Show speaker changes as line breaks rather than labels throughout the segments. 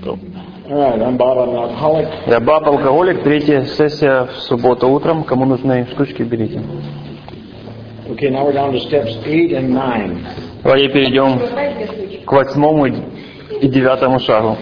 Alright, I'm Bob, I'm an alcoholic.
Я Баб, алкоголик. 3-я сессия в субботу утром. Кому нужны штучки, берите.
Okay, now we're down to steps 8 and 9.
Давайте перейдем к 8-му и 9-му шагу.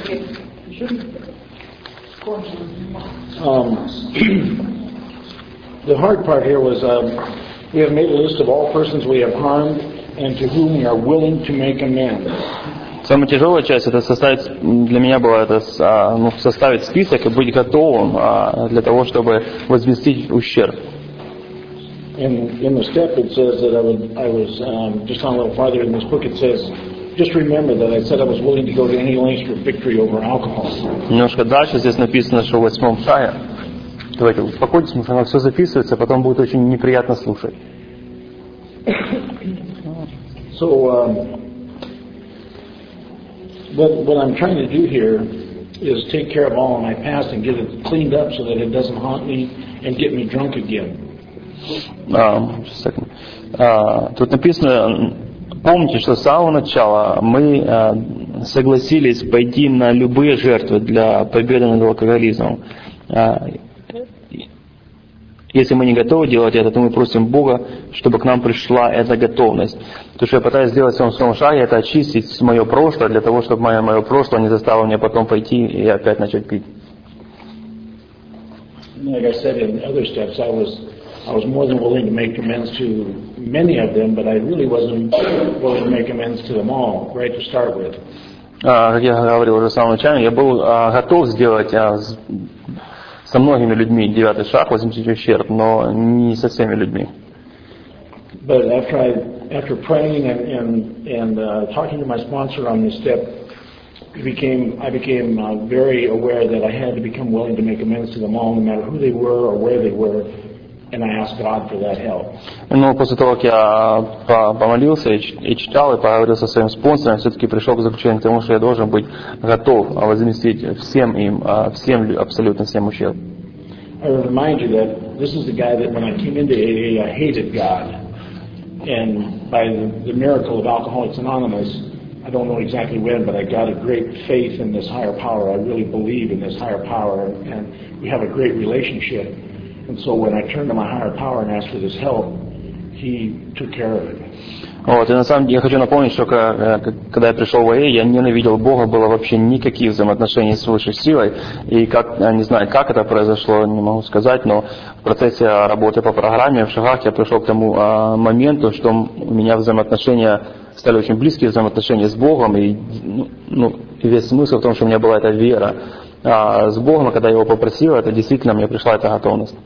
The hard part here was we have made a list of all persons we have harmed and to whom we are willing to make amends.
Самая тяжелая часть это составить для меня была это составить список и быть готовым для того, чтобы возместить ущерб.
In the step it says that I was just on a little farther in this book it says just remember that I said I was willing to go to any lengths for victory over alcohol.
Немножко дальше здесь написано, что в 8-м шаге. Давайте успокойтесь, потому что оно все записывается, потом будет очень неприятно слушать.
So what I'm trying to do here is take care of all of my past and get it cleaned up so that it doesn't haunt me and get me drunk again.
Тут написано, помните, что с самого начала мы согласились пойти на любые жертвы для победы над алкоголизмом. Если мы не готовы делать это, то мы просим Бога, чтобы к нам пришла эта готовность. То, что я пытаюсь сделать в своем шаге, это очистить мое прошлое, для того, чтобы мое прошлое не заставило меня потом пойти и опять начать пить.
Like I said in other steps, I was more than willing to make amends to many of them, but I really wasn't willing to make amends to them all, right to start with.
Как я говорил уже в самом начале, я был готов сделать со многими людьми 9-й шаг, возместить ущерб, но не со всеми людьми.
But after praying and talking to my sponsor on this step, I became very aware that I had to become willing to make amends to them all, no matter who they were or where they were, and I asked God for that help.
Но после того, как я помолился и читал, и поговорил со своим спонсором, все-таки пришел к заключению к тому, что я должен быть готов возместить всем им, абсолютно всем ущерб.
I remind you that this is the guy that when I came into AA, I hated God. And by the miracle of Alcoholics Anonymous, I don't know exactly when, but I got a great faith in this higher power. I really believe in this higher power, and we have a great relationship. And so when I turned to my higher power and asked for this help, he took care of it.
Вот, и на самом деле я хочу напомнить, что когда я пришел в АЭ, я ненавидел Бога, было вообще никаких взаимоотношений с высшей силой. И не знаю, как это произошло, не могу сказать, но в процессе работы по программе, в шагах я пришел к тому моменту, что у меня взаимоотношения стали очень близкие, взаимоотношения с Богом, и весь смысл в том, что у меня была эта вера с Богом, и когда я его попросил, это действительно мне пришла эта готовность.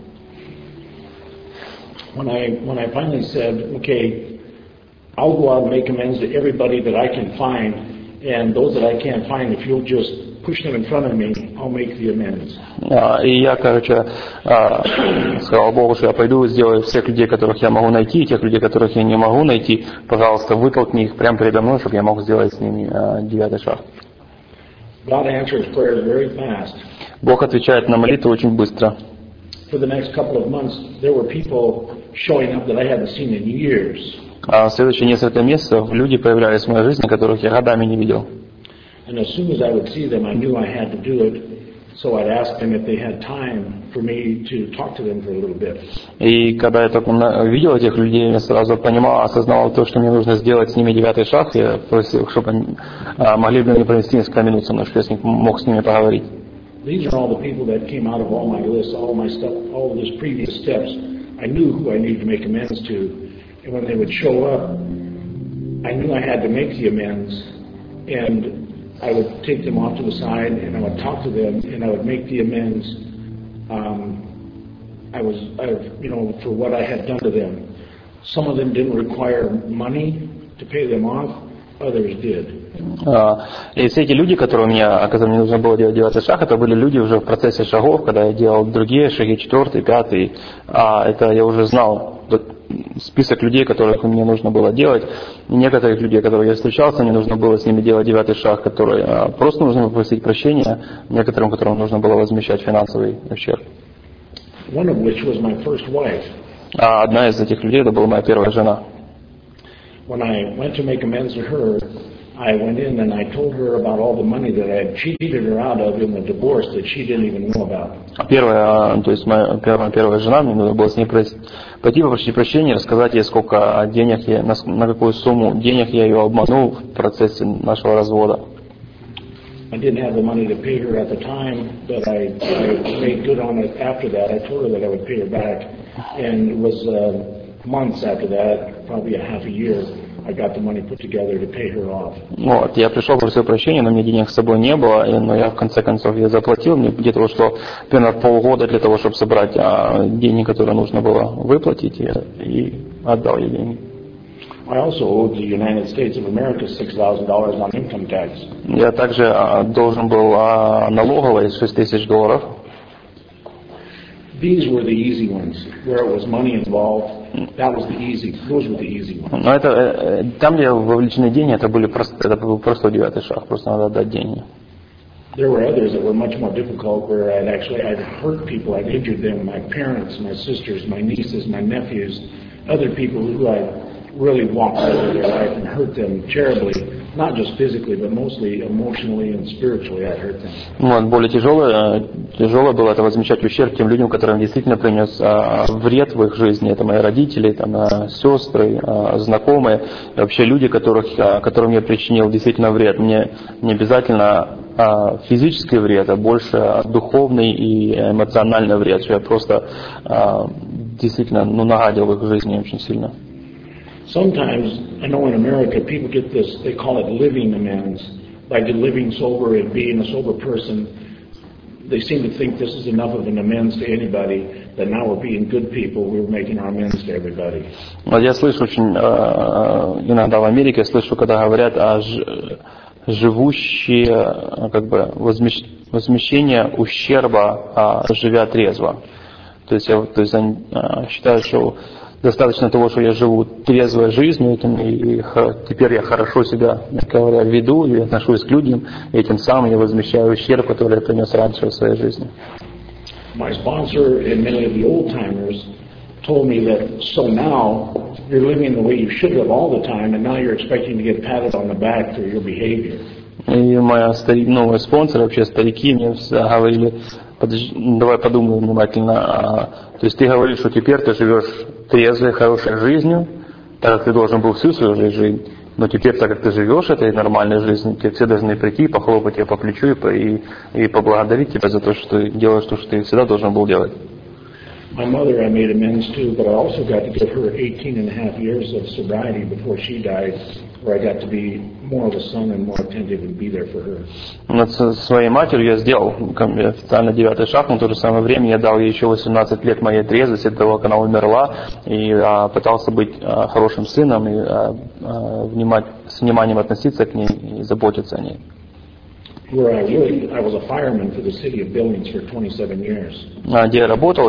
When I finally said, okay, I'll go out and make amends to everybody that I can find, and those that I can't find, if you'll just push them in front of me, I'll make the amends.
И я, сказал Богу, что я пойду и сделаю всех людей, которых я могу найти, и тех людей, которых я не могу найти, пожалуйста, вытолкни их прямо передо мной, чтобы я мог сделать с ними 9-й шаг.
God answers prayers very fast.
Бог отвечает на молитву очень быстро.
For the next couple of months, there were people showing up that I hadn't seen in years.
В следующие несколько месяцев люди появлялись в моей жизни, которых я годами не видел.
And as soon as I would see them, I knew I had to do it. So I'd ask them if they had time for me to talk to them for a little bit.
И когда я только видел этих людей, я сразу понимал, осознавал то, что мне нужно сделать с ними 9-й шаг. Я просил, чтобы они могли бы мне провести несколько минут со мной, чтобы я мог с ними поговорить.
These are all the people that came out of all my lists, all my stuff, all of these previous steps. I knew who I needed to make amends to. And when they would show up, I knew I had to make the amends, and I would take them off to the side, and I would talk to them, and I would make the amends. For what I had done to them. Some of them didn't require money to pay them off; others did.
И все эти люди, которым мне нужно было делать 9-й шаг, это были люди уже в процессе шагов, когда я делал другие шаги, 4-й, 5-й. Это я уже знал список людей, которых мне нужно было делать. И некоторых людей, которых я встречался, мне нужно было с ними делать 9-й шаг, который просто нужно попросить прощения, некоторым, которым нужно было возмещать финансовый ущерб.
One of which was my first wife.
Одна из этих людей, это была моя первая жена.
When I went to make amends to her, I went in and I told her about all the money that I had cheated her out of in the divorce that she didn't even know about.
Первая, то есть моя первая жена, мне нужно было с ней пойти попросить прощения, рассказать ей, сколько денег я, на какую сумму денег я ее обманул в процессе нашего развода.
I didn't have the money to pay her at the time, but I made good on it after that. I told her that I would pay her back, and it was months after that, probably a half a year, I got the money put together to pay her off.
Вот, я пришел, просил прощения, но мне денег с собой не было, но я в конце концов я заплатил, мне где-то ушло примерно полгода для того, чтобы собрать деньги, которые нужно было выплатить, и отдал ей деньги.
I also owed the United States of America $6,000 on income tax.
Я также должен был налоговой $6,000.
These were the easy ones, where it was money involved. That was the easy. Those were the easy ones.
Но это там, где вовлечены деньги, это был просто 9-й шаг, просто надо отдать деньги.
There were others that were much more difficult, where I'd hurt people, I'd injured them, my parents, my sisters, my nieces, my nephews, other people who I really walked over their life and hurt them terribly, not just physically, but mostly emotionally and spiritually I hurt them.
Вот, более тяжелое было это возмещать ущерб тем людям, которым действительно принес вред в их жизни. Это мои родители, там, сестры, знакомые, и вообще люди, которым я причинил действительно вред. Мне не обязательно физический вред, а больше духовный и эмоциональный вред, что я просто действительно нагадил в их жизни очень сильно.
Sometimes, I know in America, people get this, they call it living amends. By living sober and being a sober person, they seem to think this is enough of an amends to anybody, that now we're being good people, we're making our amends to everybody.
Вот я слышу очень, иногда в Америке, слышу, когда говорят о живущие, как бы, возмещение ущерба, живя трезво. То есть они считают, что достаточно того, что я живу трезвой жизнью, и теперь я хорошо себя, говоря, веду и отношусь к людям, и этим самым я возмещаю ущерб, который я принес раньше в своей жизни.
My sponsor and many of the old-timers told me that, so now you're living the way you should live all the time, and now you're expecting to get patted on the back for your behavior.
И мой спонсор, вообще старики, мне говорили, давай подумаем внимательно. То есть ты говоришь, что теперь ты живешь трезвой, хорошей жизнью, так как ты должен был всю свою жизнь жить. Но теперь, так как ты живешь этой нормальной жизнью, тебе все должны прийти, похлопать тебя по плечу и поблагодарить тебя за то, что ты делаешь то, что ты всегда должен был делать.
My mother, I made amends to, but I also got to give her 18 and a half years of sobriety before she died, where I got to be more of a son and more attentive and be there for her.
Над своей матерью я сделал официально 9-й шаг, но в то же самое время я дал ей еще 18 лет моей трезвости, до того, как она умерла, и пытался быть хорошим сыном и с вниманием относиться к ней и заботиться о ней.
Where I was a fireman for the city of Billings for 27 years.
Где я работал,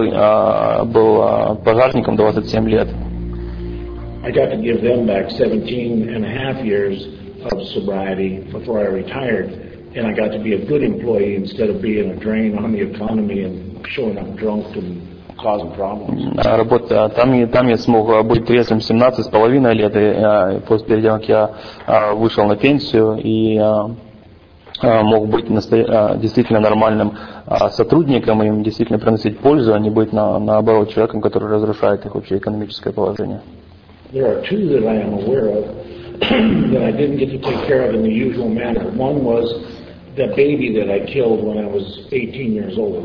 был пожарником 27 лет.
I got to give them back 17 and a half years of sobriety before I retired, and I got to be a good employee instead of being a drain on the economy and showing up drunk and causing problems.
Там я смог быть трезвым 17,5 лет, и после того, как я вышел на пенсию, и мог быть действительно нормальным сотрудником, им действительно приносить пользу, а не быть наоборот человеком, который разрушает их вообще экономическое положение.
There are two that I am aware of that I didn't get to take care of in the usual manner. One was the baby that I killed when I was 18 years old.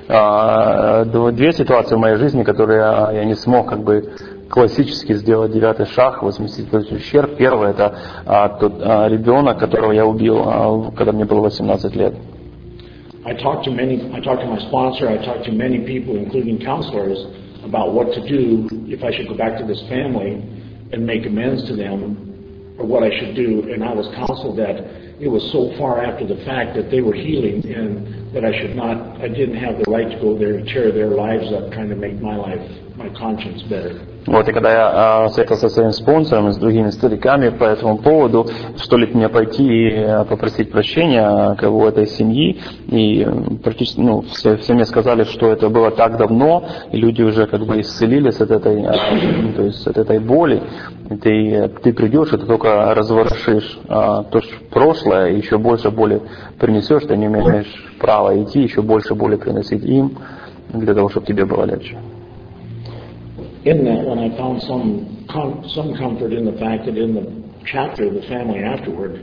Две ситуации в моей жизни, которые я не смог как бы классически сделать 9-й шаг, возместить ущерб. Первое — это тот ребенок, которого я убил, когда мне было 18 лет.
I talked to my sponsor, I talked to many people, including counselors, about what to do if I should go back to this family and make amends to them, or what I should do. And I was counseled that it was so far after the fact that they were healing, and that I didn't have the right to go there and tear their lives up trying to make my life my conscience better.
Вот, и когда я встретился со своим спонсором и с другими стариками по этому поводу, что ли мне пойти и попросить прощения у этой семьи, и практически, все мне сказали, что это было так давно, и люди уже как бы исцелились от этой, то есть от этой боли, и ты придешь, и ты только разворошишь то прошлое, и еще больше боли принесешь, ты не имеешь права идти, еще больше боли приносить им, для того, чтобы тебе было легче.
In that, when I found some comfort in the fact that in the chapter of the family afterward,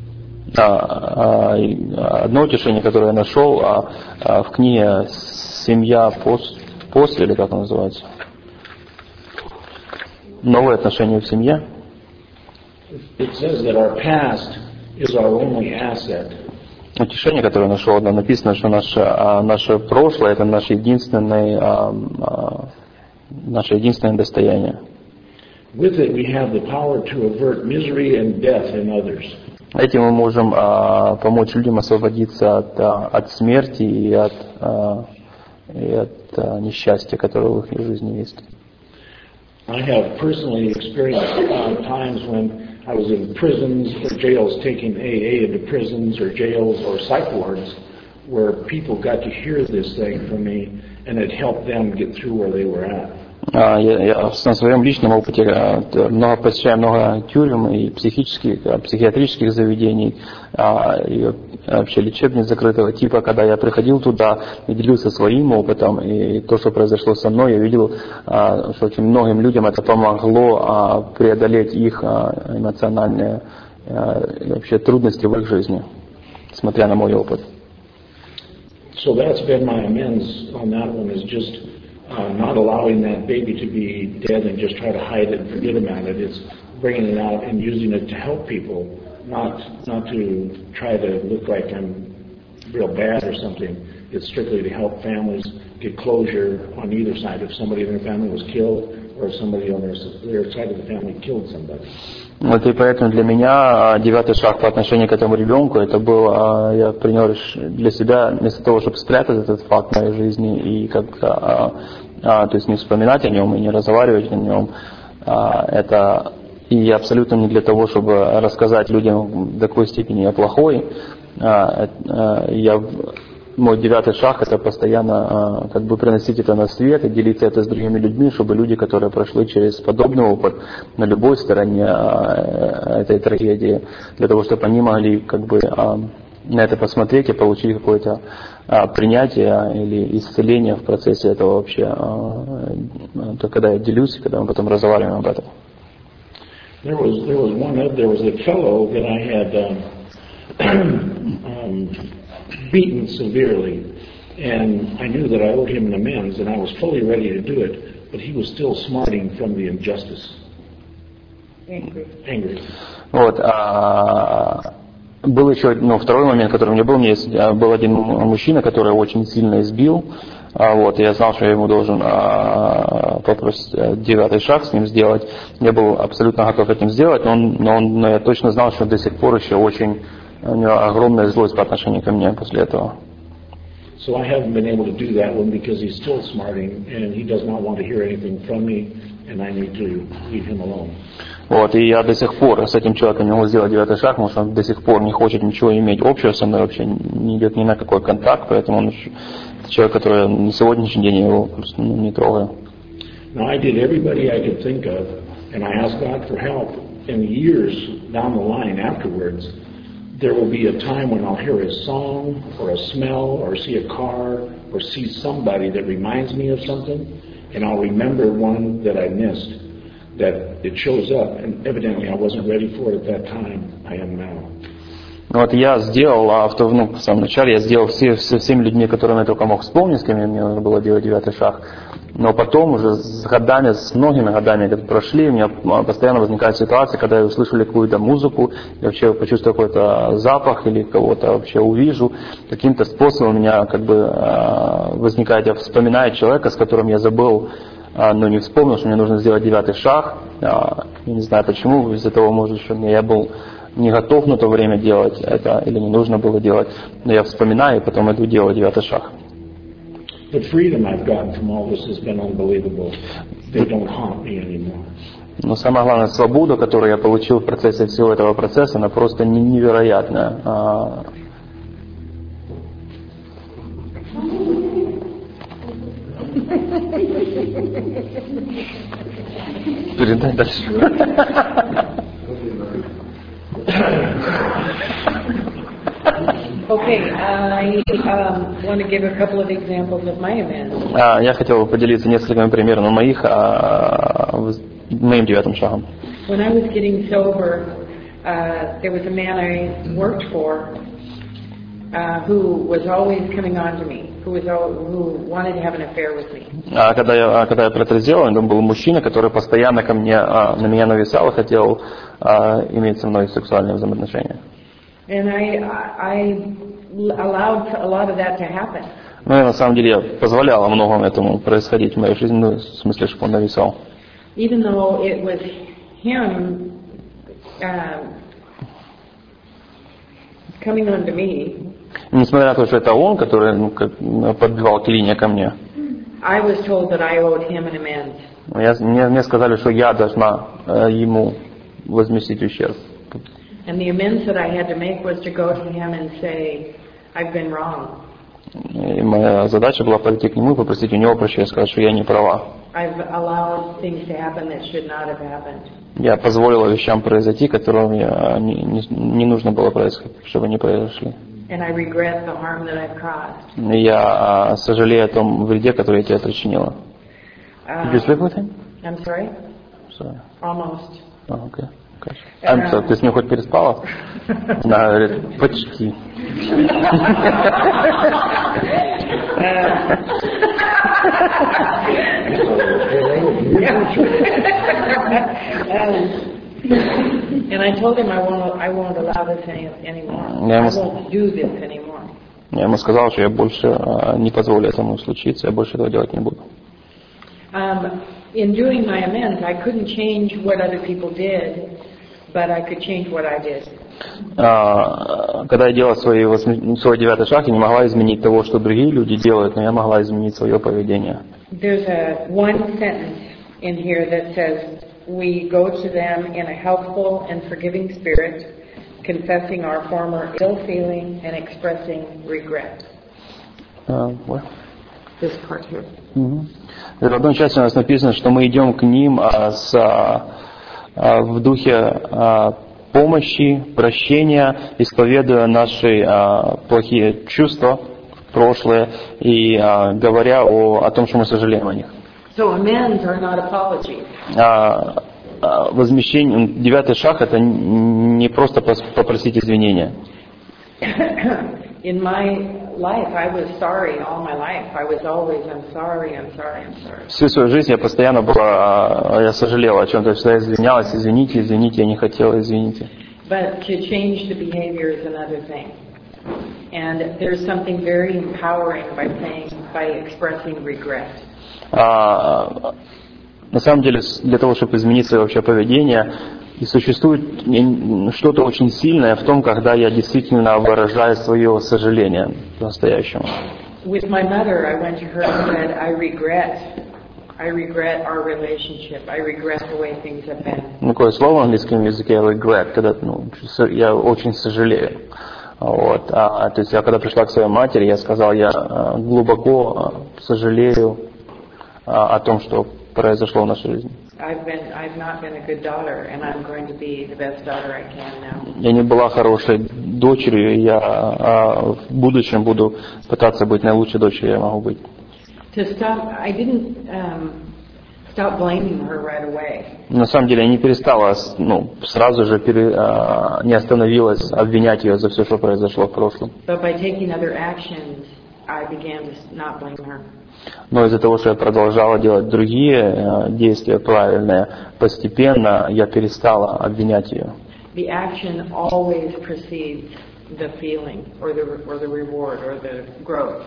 одно утешение, которое я нашел в книге «Семья после», или как она называется? Новые отношения в семье.
It says that our past is our only asset.
Утешение, которое я нашел, написано, что наше прошлое – это наше единственное достояние.
With it, we have the power to avert misery and death in others.
Этим мы можем помочь людям освободиться от смерти и от несчастья, которое в их жизни есть.
I have personally experienced times when I was in prisons or jails, taking AA into prisons or jails or psych wards, where people got to hear this thing from me, and it helped them get through where they were at.
Я на своем личном опыте посещаю много тюрем и психиатрических заведений, и вообще лечебниц закрытого типа. Когда я приходил туда и делился своим опытом, и то, что произошло со мной, я видел, что очень многим людям это помогло преодолеть их эмоциональные вообще трудности в их жизни, смотря на мой опыт.
So that's been my amends on that one, is just not allowing that baby to be dead and just try to hide it and forget about it. It's bringing it out and using it to help people, not to try to look like I'm real bad or something. It's strictly to help families get closure on either side. If somebody in their family was killed, or if somebody on their side of the family killed somebody.
Вот и поэтому для меня 9-й шаг по отношению к этому ребенку, это был, я принял для себя, вместо того, чтобы спрятать этот факт в моей жизни и как-то, то есть не вспоминать о нем и не разговаривать о нем, это и абсолютно не для того, чтобы рассказать людям, до какой степени я плохой. Мой 9-й шаг — это постоянно как бы приносить это на свет и делиться это с другими людьми, чтобы люди, которые прошли через подобный опыт на любой стороне этой трагедии, для того, чтобы они могли как бы на это посмотреть и получить какое-то принятие или исцеление в процессе этого вообще, то когда я делюсь, когда мы потом разговариваем об этом.
There was a fellow that I had beaten severely, and I knew that I owed him an amends, and I was fully ready to do it, but he was still smarting from the injustice. Angry.
Вот. Был еще второй момент, который у меня был. Был один мужчина, который очень сильно избил. Вот, я знал, что я ему должен попросить 9-й шаг с ним сделать. Я был абсолютно готов этим сделать, но я точно знал, что до сих пор еще у него огромная злость по отношению ко мне после этого.
So I haven't been able to do that one because he's still smarting and he does not want to hear anything from me, and I need to leave him alone.
Вот, и я до сих пор с этим человеком не могу сделать 9-й шаг, потому что он до сих пор не хочет ничего иметь общего со мной, вообще не идет ни на какой контакт, поэтому он человек, который на сегодняшний день я его просто не трогаю.
Now I did everybody I could think of, and I asked God for help. In years down the line afterwards, there will be a time when I'll hear a song or a smell or see a car or see somebody that reminds me of something, and I'll remember one that I missed, that it shows up, and evidently I wasn't ready for it at that time. I am now.
Вот я сделал, в самом начале я сделал со всеми людьми, которыми я только мог вспомнить, с кем мне нужно было делать 9-й шаг. Но потом уже с многими годами, которые прошли, у меня постоянно возникает ситуация, когда я услышу какую-то музыку, я вообще почувствую какой-то запах или кого-то вообще увижу. Каким-то способом у меня как бы возникает, я вспоминаю человека, с которым я забыл, но не вспомнил, что мне нужно сделать 9-й шаг. Я не знаю почему, из-за того, может, что я был не готов на то время делать это, или не нужно было делать, но я вспоминаю и потом иду делать 9-й шаг.
the freedom I've gotten from all this has been unbelievable. They don't haunt me anymore.
Но самое главное, свободу, которую я получил в процессе всего этого процесса, она просто невероятная. Передай дальше.
Okay, I want to give a couple of examples of my amends.
Я хотел бы поделиться несколькими примерами моим 9 шагом.
When I was getting sober, there was a man I worked for who was always coming on to me, who wanted to have an affair with me.
Когда я протрезвел, там был мужчина, который постоянно на меня нависал и хотел иметь со мной сексуальные взаимоотношения.
And I allowed a lot of that to happen.
Ну и на самом деле я позволял многому этому происходить в моей жизни, в смысле, что он нависал.
Even though it was him coming on to me.
Несмотря на то, что это он, который подбивал клинья ко мне.
I was told that I owed him an amends.
Мне сказали, что я должна ему возместить ущерб.
And the amends that I had to make was to go to him and say, I've been wrong.
И моя задача была пойти к нему и попросить у него прощения, сказать, что я не права.
I've allowed things to happen that should not have happened.
Я позволила вещам произойти, которые не нужно было происходить, чтобы они произошли.
And I regret the harm that I've caused.
Я сожалею о том вреде, который я тебе причинила. Did you sleep with him?
I'm sorry?
Sorry.
Almost.
Oh, okay. Ты с ним хоть переспала? Она говорит, почти.
And I told him I won't allow this anymore. I won't do this anymore.
Я ему сказал, что я больше не позволю этому случиться, я больше этого делать не буду.
In doing my amends, I couldn't change what other people did, but I could change what I did.
Когда я делал свой 9-й шаг, я не могла изменить того, что другие люди делают, но я могла изменить свое поведение.
There's one sentence in here that says, we go to them in a helpful and forgiving spirit, confessing our former ill feeling and expressing regret.
What?
This part here.
В одной части у нас написано, что мы идем к ним в духе помощи, прощения, исповедуя наши плохие чувства, прошлое, и говоря о том, что мы сожалеем о них.
So amends are not apologies.
Возмещение, 9-й шаг, это не просто попросить извинения.
In my life, I was sorry all my life. I was always, I'm sorry.
Всю свою жизнь я постоянно я сожалела о чем-то, всегда извинялась, извините, я не хотела, извините.
But to change the behavior is another thing. And there's something very empowering by expressing regret.
На самом деле, для того, чтобы изменить свое вообще поведение, и существует что-то очень сильное в том, когда я действительно выражаю свое сожаление по-настоящему.
With my mother, I went to her and said, I regret our relationship. I regret the way things have been.
Такое слово в английском языке regret, когда я очень сожалею. Вот. То есть я когда пришла к своей матери, я сказал, я глубоко сожалею о том, что произошло в нашей жизни.
I've not been a good daughter, and I'm going to be the best daughter I can now.
Я не была хорошей дочерью, и я в будущем буду пытаться быть наилучшей дочерью, я могу быть.
I didn't stop blaming her right away.
На самом деле я не перестала, сразу же не остановилась обвинять ее за все, что произошло в прошлом.
But by taking other actions, I began to not blame her.
Но из-за того, что я продолжала делать другие действия правильные, постепенно я перестала обвинять ее.
The action always precedes the feeling, or the reward, or the growth.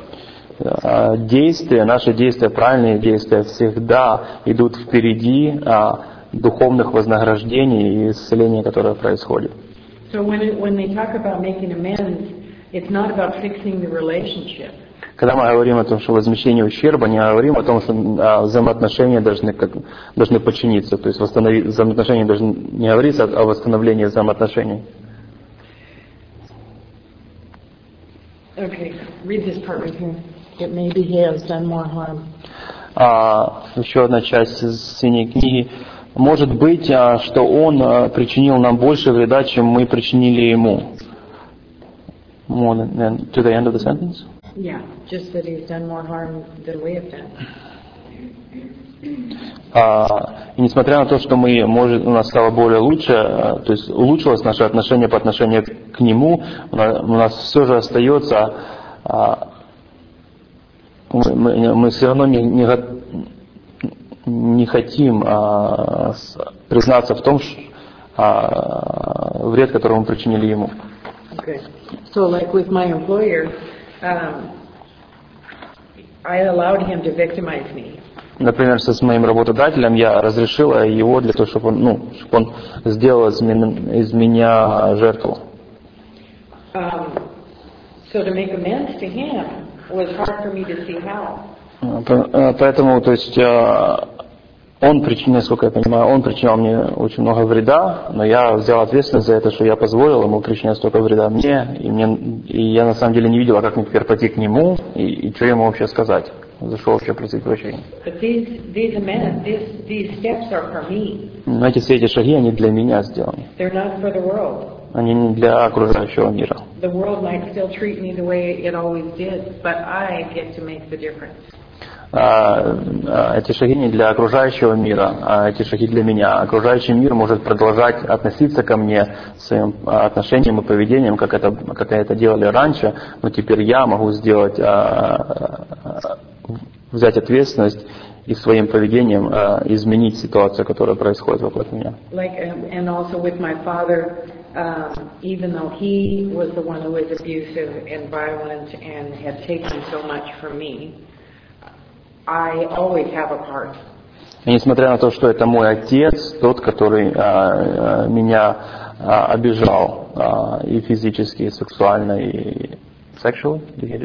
Наши действия, правильные действия всегда идут впереди духовных вознаграждений и исцеления, которое происходит.
So when they talk about making amends, it's not about fixing the relationship.
Когда мы говорим о том, что возмещение ущерба, не говорим о том, что взаимоотношения должны подчиниться. То есть взаимоотношения должны не говорится о восстановлении взаимоотношений.
Okay, read this part right here. It maybe he has done more harm.
Еще одна часть из синей книги. Может быть, что он причинил нам больше вреда, чем мы причинили ему. More than to the end of the sentence?
Yeah, just that he's done more harm than we have done.
И несмотря на то, что у нас стало более лучше, то есть улучшилось наше отношение по отношению к нему, у нас все же остается, мы все равно не хотим признаться в том, вред, который мы причинили ему.
Okay. So like with my employer, I allowed him to victimize me.
Например, с моим работодателем я разрешила его для того, чтобы он сделал из меня жертву.
So to make amends to him was hard for me to see how.
Поэтому, то есть, он причинил, насколько я понимаю, он причинял мне очень много вреда, но я взял ответственность за это, что я позволил ему причинять столько вреда мне, и я на самом деле не видела, как мне теперь пойти к нему, и что ему вообще сказать. Зашел вообще просить прощения. Но все эти шаги, они для меня сделаны. Они не для окружающего мира. Эти шаги не для окружающего мира, а эти шаги для меня. Окружающий мир может продолжать относиться ко мне своим отношением и поведением, как это делали раньше, но теперь я могу взять ответственность и своим поведением изменить ситуацию, которая происходит вокруг меня.
And also with my father, even though he was the one who was abusive and violent and had taken so much from me, I always have a part.
И несмотря на то, что это мой отец, тот, который меня обижал и физически, и сексуально, и sexually,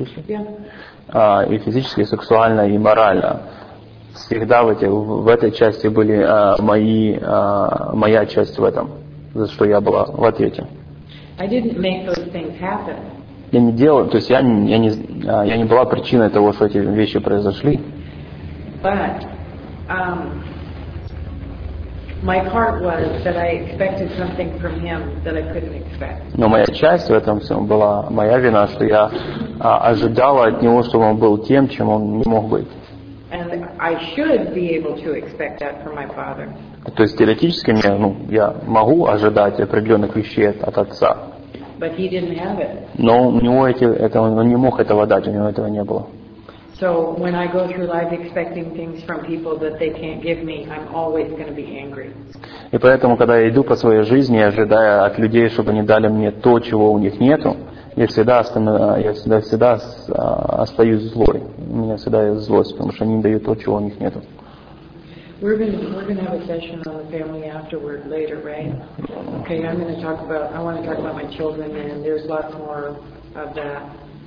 и физически, и сексуально, и морально, всегда в этой части были моя часть в этом, за что я была в ответе.
I didn't make those things happen.
Я не делал, то есть я не была причиной того, что эти вещи произошли.
But my part was that I expected something from him that I couldn't expect.
Но моя часть в этом всем была моя вина, что я ожидала от него, чтобы он был тем, чем он не мог быть.
And I should be able to expect that from my father.
То есть теоретически я могу ожидать определенных вещей от отца.
But he didn't have it.
Но у него он не мог этого дать, у него этого не было.
So when I go through life expecting things from people that they can't give me, I'm always going to be angry.
И поэтому, когда я иду по своей жизни, ожидая от людей, чтобы они дали мне то, чего у них нету, я всегда остаюсь злой. У меня всегда есть злость, потому что они не дают то, чего у них нету.
We're going to have a session on the family afterward later, right? Okay, I want to talk about my children, and there's lots more of that.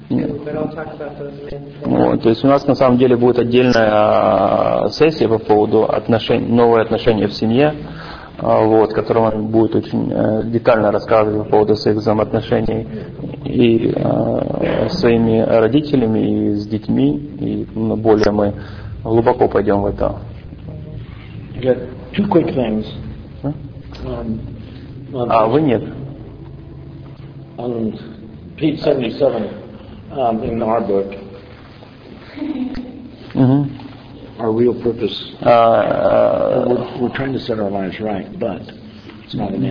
То есть у нас на самом деле будет отдельная сессия по поводу новые отношения в семье, в которой он будет очень детально рассказывать по поводу своих взаимоотношений и с своими родителями, и с детьми, и более мы глубоко пойдем в это.
Two quick things.
Вы нет.
On page 77. In our book, our real purpose, we're trying to set our lives right, but it's not an end.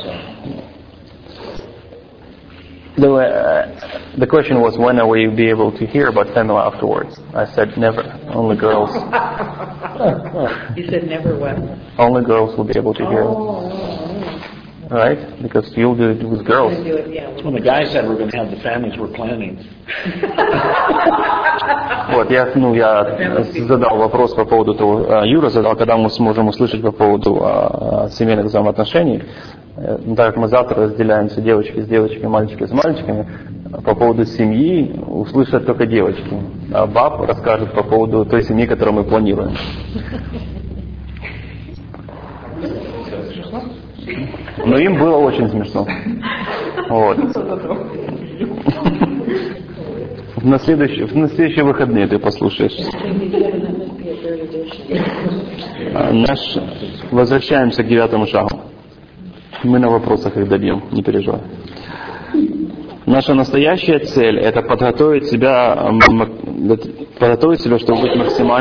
The question was, when will you be able to hear about family afterwards? I said, never. Only girls.
You said never what?
Only girls will be able to hear. Right? Because you'll do it with girls.
When the guy said we're going to have the families we're planning.
Я задал вопрос по поводу того, Юра задал, когда мы сможем услышать по поводу семейных взаимоотношений. Так как мы завтра разделяемся девочки с девочками, мальчики с мальчиками, по поводу семьи услышат только девочки, а баб расскажут по поводу той семьи, которую мы планируем. Но им было очень смешно. Вот. На следующие выходные ты послушаешь. Возвращаемся к 9 шагу. Мы на вопросах их добьем, не переживай. Наша настоящая цель — это подготовить себя, чтобы быть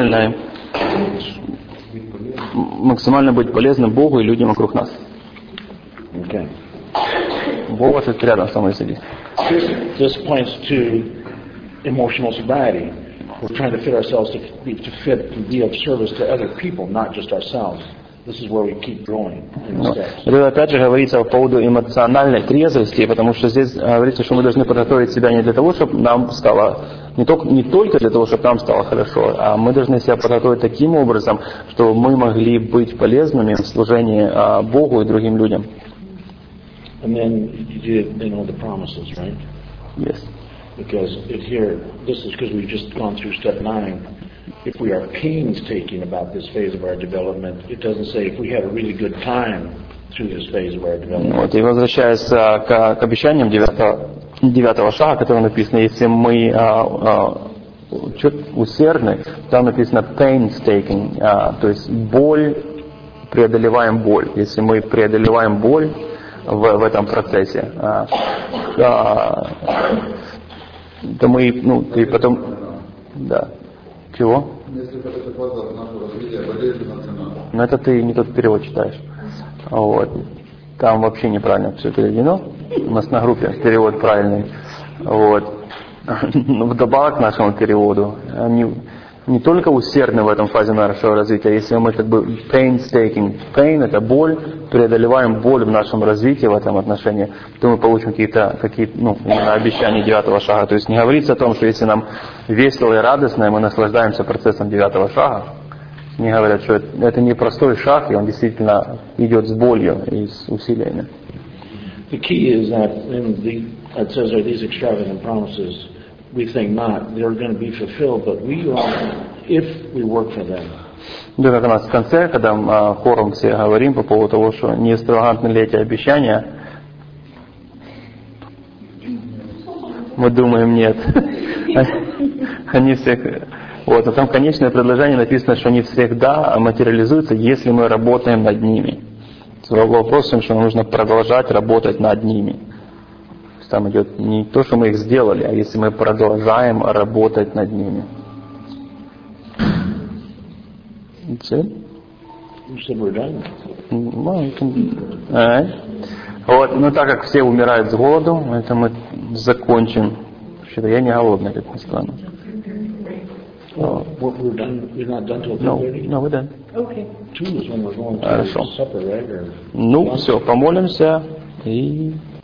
максимально быть полезным Богу и людям вокруг нас.
Okay.
Бог тут рядом со мной сидит.
This points to emotional sobriety. We're trying to fit ourselves to be of service to other people, not just ourselves. This is where we keep growing in the steps.
Это опять же говорится по поводу эмоциональной трезвости, потому что здесь говорится, что мы должны подготовить себя не для того, чтобы нам стало, не только для того, чтобы нам стало хорошо, а мы должны себя подготовить таким образом, чтобы мы могли быть полезными в служении Богу и другим людям.
And then you did, the promises, right?
Yes.
Because this is because we've just gone through step 9. If we are painstaking about this phase of our development, it doesn't say if we had a really good time through this phase of our development.
Вот, и возвращаясь к обещаниям 9 шага, который написано, если мы усердны, там написано painstaking, то есть преодолеваем боль. Если мы преодолеваем боль в этом процессе, то мы, и потом, да. Чего?
Несколько лет назад наше развитие болезненно цена.
Но это ты не тот перевод читаешь. Вот. Там вообще неправильно все переведено. У нас на группе перевод правильный. Вот. Но вдобавок к нашему переводу, они не только усердны в этом фазе нашего развития, если мы painstaking, pain это боль, преодолеваем боль в нашем развитии в этом отношении, то мы получим какие-то именно обещания 9 шага. То есть не говорится о том, что если нам весело и радостно, и мы наслаждаемся процессом 9 шага, не говорят, что это не простой шаг, и он действительно идет с болью и с усилиями.
The key is that it says are these extravagant promises. We think not. They're going to be fulfilled, but we are, if we work for them.
Да, как у нас в конце, когда хором все говорим по поводу того, что не экстравагантны ли эти обещания, мы думаем, нет. Они всех... Вот, а там конечное предложение написано, что они всегда материализуются, если мы работаем над ними. Вопрос в том, что нам нужно продолжать работать над ними. Там идет не то, что мы их сделали, а если мы продолжаем работать над ними. Вот, но так как все умирают с голоду, это мы закончим. Что-то я не голодный, как ни странно.
We're done till 2:30?
No, we're done.
Okay.
2 is when we're going to
Хорошо.
supper, right?
Ну, все, помолимся и